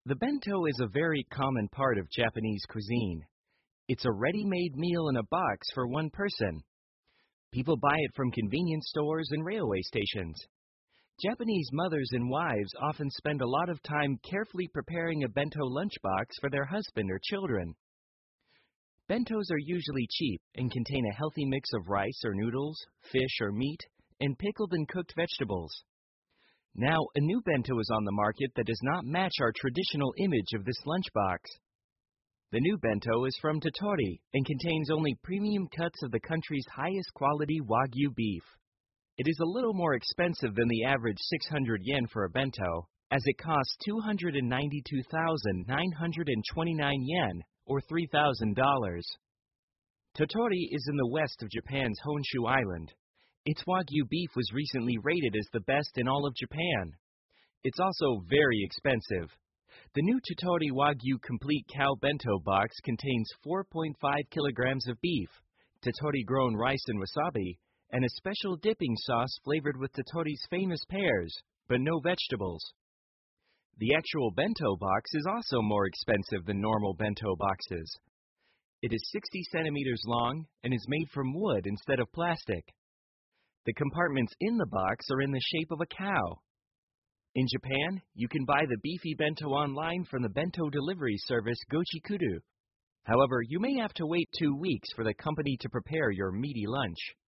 The bento is a very common part of Japanese cuisine. It's a ready-made meal in a box for one person. People buy it from convenience stores and railway stations. Japanese mothers and wives often spend a lot of time carefully preparing a bento lunchbox for their husband or children. Bentos are usually cheap and contain a healthy mix of rice or noodles, fish or meat, and pickled and cooked vegetables. Now, a new bento is on the market that does not match our traditional image of this lunchbox. The new bento is from Tottori and contains only premium cuts of the country's highest quality Wagyu beef. It is a little more expensive than the average 600 yen for a bento, as it costs 292,929 yen, or $3,000. Tottori is in the west of Japan's Honshu Island. Its Wagyu beef was recently rated as the best in all of Japan. It's also very expensive. The new Tottori Wagyu Complete Cow Bento Box contains 4.5 kilograms of beef, Tottori grown rice and wasabi, and a special dipping sauce flavored with Tottori's famous pears, but no vegetables. The actual bento box is also more expensive than normal bento boxes. It is 60 centimeters long and is made from wood instead of plastic. The compartments in the box are in the shape of a cow. In Japan, you can buy the beefy bento online from the bento delivery service Gochikudu. However, you may have to wait 2 weeks for the company to prepare your meaty lunch.